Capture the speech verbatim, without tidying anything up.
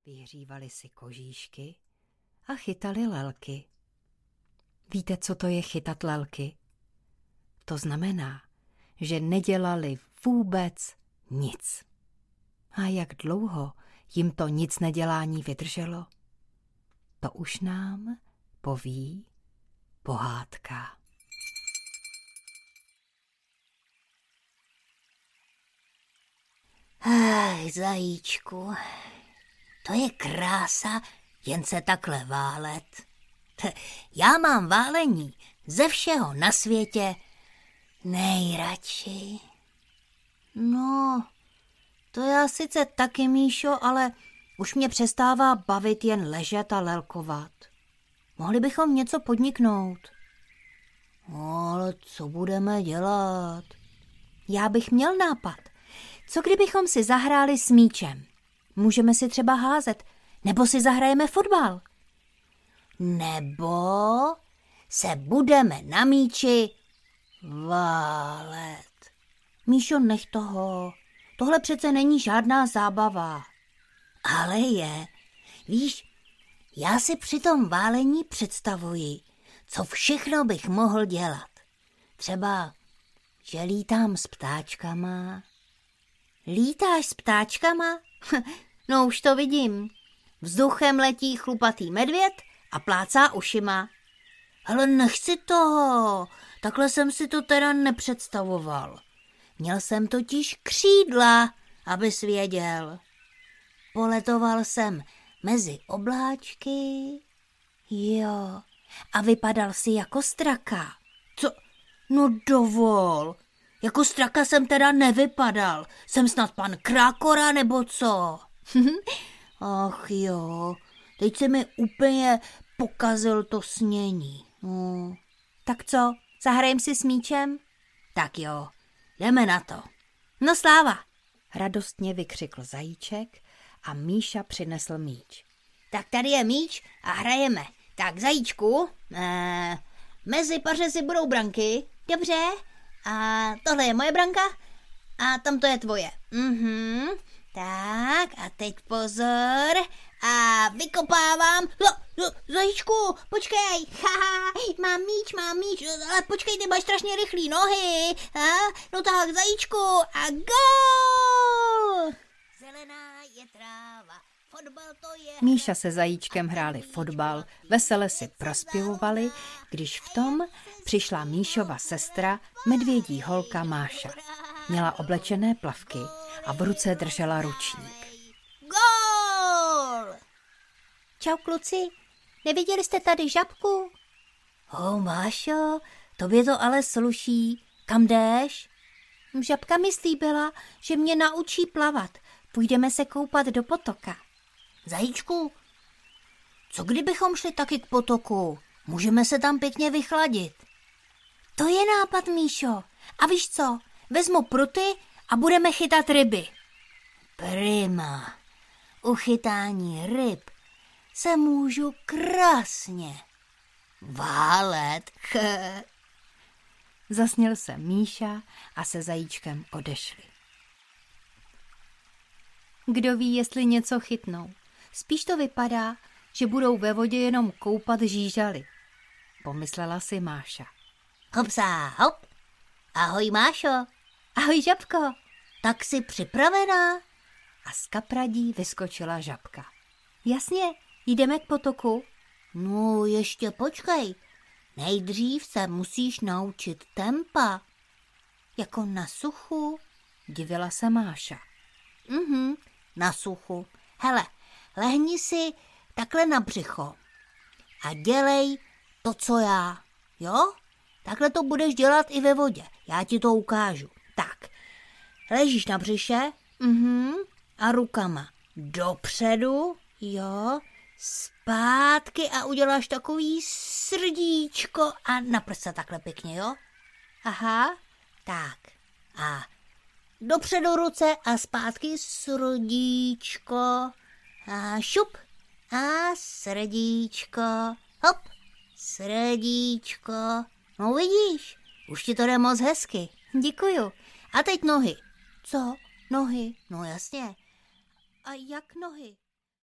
Vyhřívali si kožíšky a chytali lelky. Víte, co to je chytat lelky? To znamená, že nedělali vůbec nic. A jak dlouho jim to nic nedělání vydrželo? To už nám poví pohádka. Ach, zajíčku, to je krása jen se takhle válet. Já mám válení ze všeho na světě nejradši. No, to já sice taky, Míšo, ale už mě přestává bavit jen ležet a lelkovat. Mohli bychom něco podniknout. No, ale co budeme dělat? Já bych měl nápad. Co kdybychom si zahráli s míčem? Můžeme si třeba házet, nebo si zahrajeme fotbal. Nebo se budeme na míči válet. Míšo, nech toho. Tohle přece není žádná zábava. Ale je. Víš, já si při tom válení představuji, co všechno bych mohl dělat. Třeba, že lítám s ptáčkama. Lítáš s ptáčkama? No už to vidím. Vzduchem letí chlupatý medvěd a plácá ušima. Ale nechci toho, takhle jsem si to teda nepředstavoval. Měl jsem totiž křídla, abys věděl. Poletoval jsem mezi obláčky, jo, a vypadal si jako straka. Co? No dovol, jako straka jsem teda nevypadal. Jsem snad pan Krákora nebo co? Ach jo, teď se mi úplně pokazil to snění. No. Tak co, zahrajem si s míčem? Tak jo, jdeme na to. No sláva, radostně vykřikl zajíček a Míša přinesl míč. Tak tady je míč a hrajeme. Tak zajíčku, eh, mezi pařezy budou branky, dobře? A tohle je moje branka a tamto je tvoje. Mhm. Tak a teď pozor a vykopávám. No, no, zajíčku, počkej, haha, mám míč, mám míč, ale počkej, ty máš strašně rychlý nohy. Ha? No tak, zajíčku a gól! Zelená je tráva, fotbal to je... Míša se zajíčkem hráli fotbal, vesele si prospěvovali, když v tom přišla Míšova sestra, medvědí holka Máša. Měla oblečené plavky a v ruce držela ručník. Gól! Čau kluci, neviděli jste tady žabku? Oh, Mášo, tobě to ale sluší. Kam jdeš? Žabka mi slíbila, že mě naučí plavat. Půjdeme se koupat do potoka. Zajíčku, co kdybychom šli taky k potoku? Můžeme se tam pěkně vychladit. To je nápad, Míšo. A víš co? Vezmu pruty a budeme chytat ryby. Prima. U chytání ryb se můžu krásně válet. Zasněl se Míša a se zajíčkem odešli. Kdo ví, jestli něco chytnou. Spíš to vypadá, že budou ve vodě jenom koupat žížaly. Pomyslela si Máša. Hopsá, hop. Ahoj, Mášo. Ahoj, žabko. Tak jsi připravená? A z kapradí vyskočila žabka. Jasně, jdeme k potoku. No, ještě počkej. Nejdřív se musíš naučit tempa. Jako na suchu? Divila se Máša. Mhm, na suchu. Hele, lehni si takhle na břicho a dělej to, co já, jo? Takhle to budeš dělat i ve vodě, já ti to ukážu. Tak, ležíš na břiše, mhm, a rukama dopředu, jo, zpátky a uděláš takový srdíčko a na prsa takhle pěkně, jo? Aha, tak a dopředu ruce a zpátky srdíčko a šup a srdíčko, hop, srdíčko. No vidíš, už ti to jde moc hezky. Děkuju. A teď nohy. Co? Nohy? No jasně. A jak nohy?